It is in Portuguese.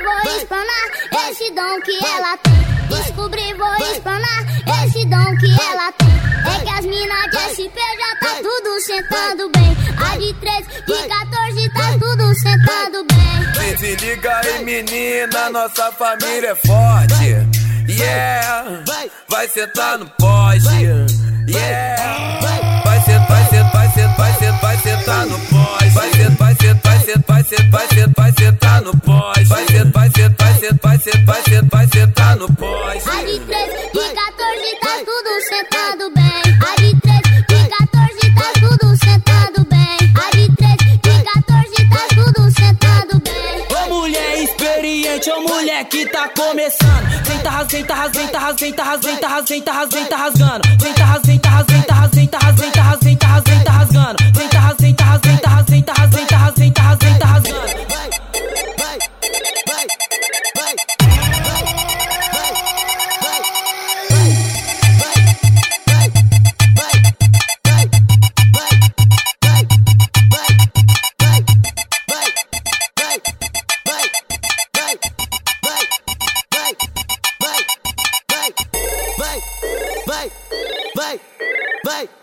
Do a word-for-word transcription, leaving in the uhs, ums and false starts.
vou explanar esse dom que ela tem. Descobri, vou explanar esse dom que ela tem. É que as minas de S P já tá tudo sentando bem. A de treze, de quatorze tá tudo sentando bem. Se liga aí, menina, nossa família é forte. Yeah, vai sentar no poste. Yeah, vai sentar, vai sentar, vai sentar, vai sentar, vai sentar no poste. Vai sentar, vai sentar, vai sentar, vai sentar, vai sentar, vai sentar no poste. Vai sentar, vai sentar, vai sentar, vai sentar, vai sentar, vai sentar no poste. A de treze, de quatorze tá tudo sentando bem. A de treze, de quatorze tá tudo sentando bem. A de treze, de quatorze tá tudo sentando bem. Ô mulher experiente, ô mulher que tá começando. Vem tá rasgando, vem tá rasgando, vem tá rasgando, vem tá rasgando, vem tá rasgando, vem tá rasgando. Vem tá rasgando, vem tá rasgando, vem tá rasgando, vem tá rasgando, vem tá rasgando, vem tá rasgando. Vem tá rasgando, vem tá rasgando, vem tá rasgando, vem tá rasgando, vem tá rasgando, vem tá rasgando, vem tá rasgando. Vai, vai, vai, vai.